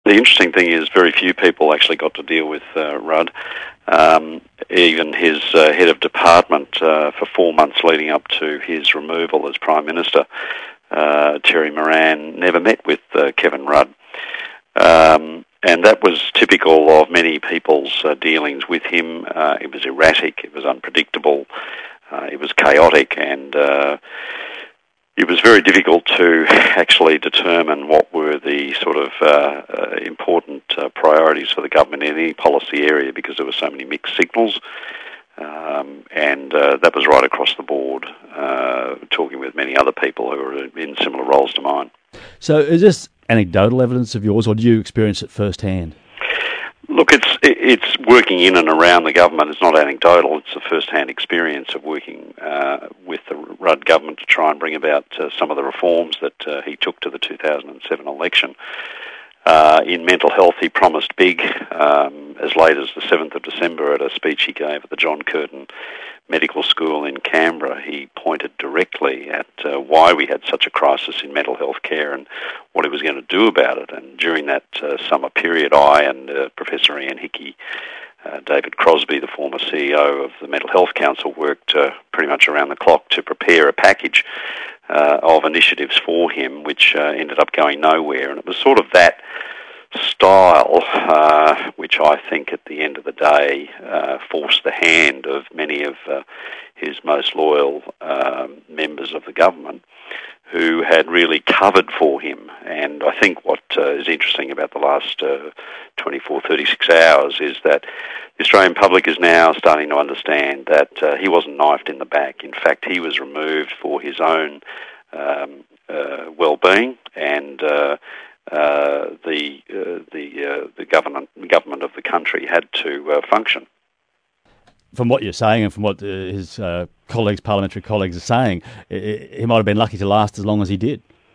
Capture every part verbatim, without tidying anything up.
The interesting thing is very few people actually got to deal with uh, Rudd. Um, even his uh, head of department uh, for four months leading up to his removal as Prime Minister, uh, Terry Moran, never met with uh, Kevin Rudd. Um, and that was typical of many people's uh, dealings with him. Uh, it was erratic, it was unpredictable, uh, it was chaotic, and uh, it was very difficult to actually determine what were the sort of uh, uh, important uh, priorities for the government in any policy area, because there were so many mixed signals. Um, and uh, that was right across the board, uh, talking with many other people who were in similar roles to mine. So is this anecdotal evidence of yours, or do you experience it firsthand? Look, it's it's working in and around the government. It's not anecdotal. It's a first-hand experience of working uh, with the Rudd government to try and bring about uh, some of the reforms that uh, he took to the two thousand seven election. Uh, in mental health, he promised big. Um, as late as the seventh of December at a speech he gave at the John Curtin Medical School in Canberra, he pointed directly at uh, why we had such a crisis in mental health care and what he was going to do about it. And during that uh, summer period, I and uh, Professor Ian Hickey, uh, David Crosby, the former C E O of the Mental Health Council, worked uh, pretty much around the clock to prepare a package uh, of initiatives for him, which uh, ended up going nowhere. And it was sort of that style, uh, which I think at the end of the day uh, forced the hand of many of uh, his most loyal um, members of the government, who had really covered for him. And I think what uh, is interesting about the last uh, twenty-four, thirty-six hours is that the Australian public is now starting to understand that uh, he wasn't knifed in the back. In fact, he was removed for his own um, uh, well-being, and uh, Uh, the uh, the uh, the government government of the country had to uh, function. From what you're saying, and from what uh, his uh, colleagues, parliamentary colleagues, are saying, he might have been lucky to last as long as he did.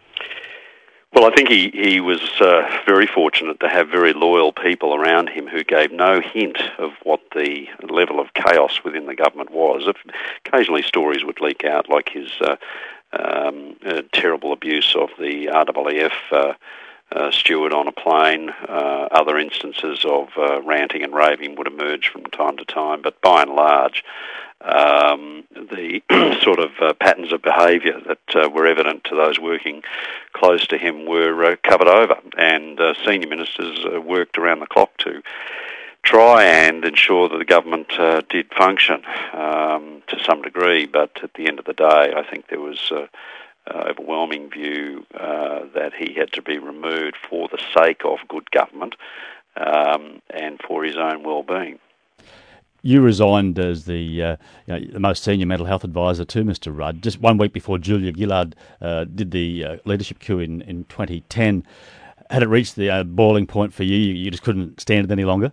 Well, I think he he was uh, very fortunate to have very loyal people around him who gave no hint of what the level of chaos within the government was. Occasionally, stories would leak out, like his uh, um, uh, terrible abuse of the R A A F. Uh, Uh, steward on a plane. Uh, other instances of uh, ranting and raving would emerge from time to time, but by and large, um, the sort of uh, patterns of behaviour that uh, were evident to those working close to him were uh, covered over, and uh, senior ministers uh, worked around the clock to try and ensure that the government uh, did function um, to some degree, but at the end of the day, I think there was uh, Uh, overwhelming view uh, that he had to be removed for the sake of good government um, and for his own well-being. You resigned as the uh, you know, the most senior mental health advisor to Mister Rudd just one week before Julia Gillard uh, did the uh, leadership coup in, in twenty ten. Had it reached the uh, boiling point for you? You just couldn't stand it any longer?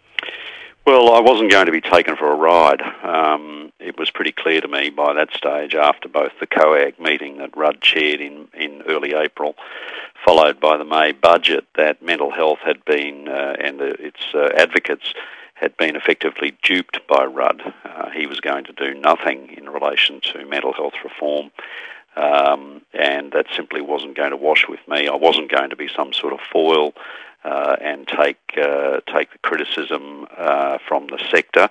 Well, I wasn't going to be taken for a ride. Um, it was pretty clear to me by that stage, after both the COAG meeting that Rudd chaired in, in early April, followed by the May budget, that mental health had been, uh, and the, its uh, advocates had been effectively duped by Rudd. Uh, he was going to do nothing in relation to mental health reform. Um, and that simply wasn't going to wash with me. I wasn't going to be some sort of foil uh, and take uh, take the criticism uh, from the sector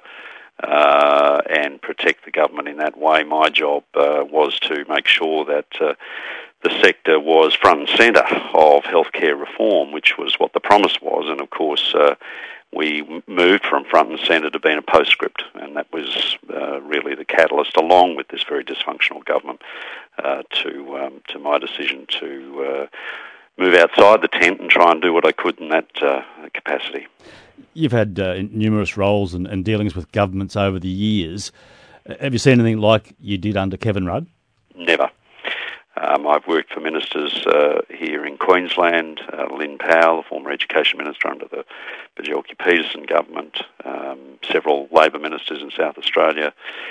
uh, and protect the government in that way. My job uh, was to make sure that uh, the sector was front and centre of healthcare reform, which was what the promise was, and of course uh, we moved from front and centre to being a postscript, and that was uh, really the catalyst, along with this very dysfunctional government, uh, to um, to my decision to uh, move outside the tent and try and do what I could in that uh, capacity. You've had uh, numerous roles and, and dealings with governments over the years. Have you seen anything like you did under Kevin Rudd? Never. Um, I've worked for ministers uh, here in Queensland, uh, Lynn Powell, the former Education Minister under the Bjelke-Petersen government, um, several Labor ministers in South Australia,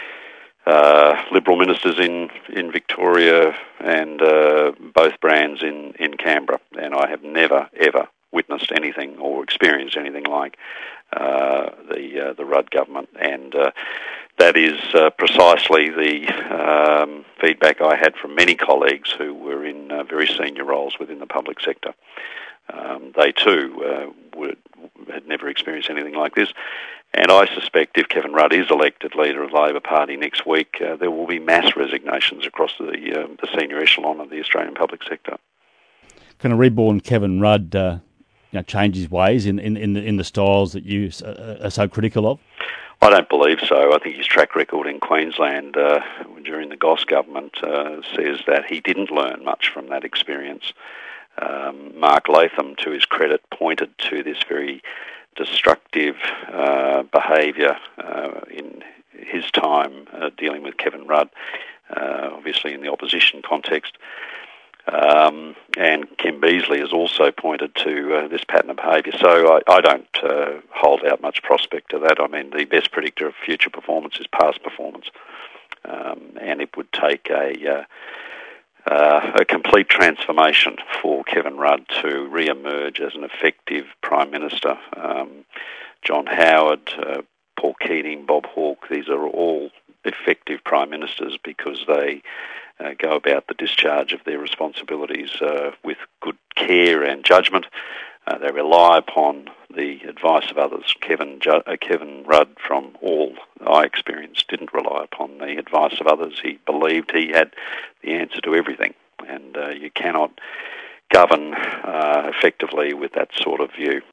uh, Liberal ministers in, in Victoria, and uh, both brands in, in Canberra. And I have never, ever witnessed anything or experienced anything like uh, the uh, the Rudd government, and uh, that is uh, precisely the um, feedback I had from many colleagues who were in uh, very senior roles within the public sector. Um, they too uh, would, had never experienced anything like this. And I suspect if Kevin Rudd is elected leader of the Labor Party next week, uh, there will be mass resignations across the, uh, the senior echelon of the Australian public sector. Can a reborn Kevin Rudd uh, you know, change his ways in, in, in, the, in the styles that you uh, are so critical of? I don't believe so. I think his track record in Queensland uh, during the Goss government uh, says that he didn't learn much from that experience. Um, Mark Latham, to his credit, pointed to this very destructive uh, behaviour uh, in his time uh, dealing with Kevin Rudd, uh, obviously in the opposition context. Um, and Kim Beazley has also pointed to uh, this pattern of behaviour. So I, I don't uh, hold out much prospect to that. I mean, the best predictor of future performance is past performance. Um, and it would take a... Uh, Uh, a complete transformation for Kevin Rudd to re-emerge as an effective Prime Minister. Um, John Howard, uh, Paul Keating, Bob Hawke, these are all effective Prime Ministers because they uh, go about the discharge of their responsibilities uh, with good care and judgment. Uh, they rely upon the advice of others. Kevin Ju- uh, Kevin Rudd, from all I experienced, didn't rely upon the advice of others. He believed he had the answer to everything, and uh, you cannot govern uh, effectively with that sort of view.